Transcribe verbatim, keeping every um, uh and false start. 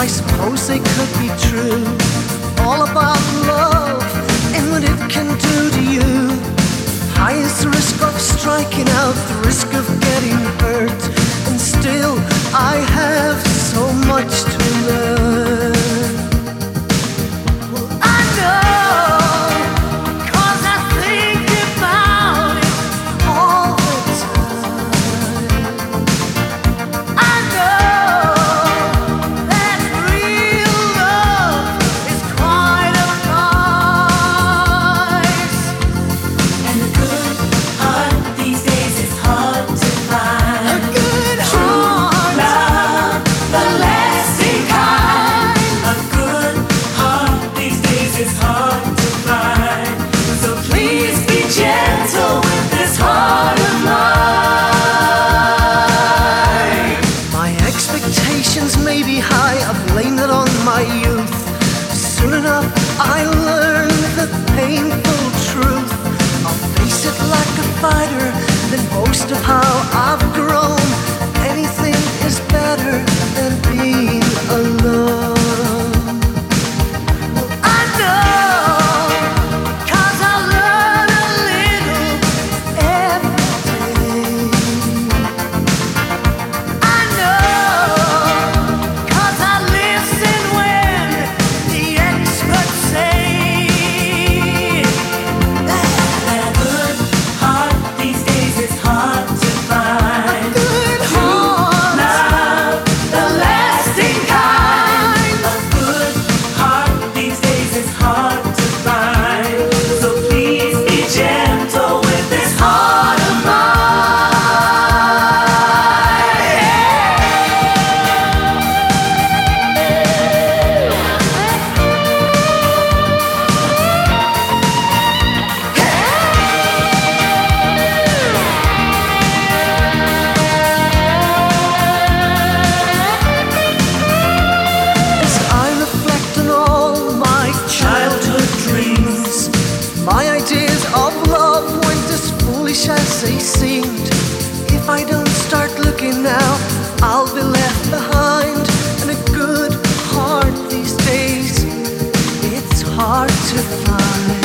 I suppose they could be true. All about love and what it can do to you. High is the risk of striking out, the risk of getting hurt, and still I have so much to learn. Well, I know, 'cause I think about it all the time. I know that real love is quite a price. And a good heart these days is hard to find. A good True heart, love, the lasting kind. A good heart these days is hard to find. So please be gentle with this heart of mine. my expectations may be high. I blame it on my youth. Soon enough I learn the painful truth. I'll face it like a fighter, then boast of how I've grown. Anything is better than being alone. Well, I know, 'cause I learn a little every day. I know, 'cause I listen when the experts say that And a good heart these days is hard to find. good heart, Love, the lasting kind. A good heart these days is hard to find. So please be gentle with this heart of as I reflect on all my childhood dreams, my ideas of love weren't as foolish as they seemed. If I don't start looking now, I'll be left behind. And a good heart these days, it's hard to find.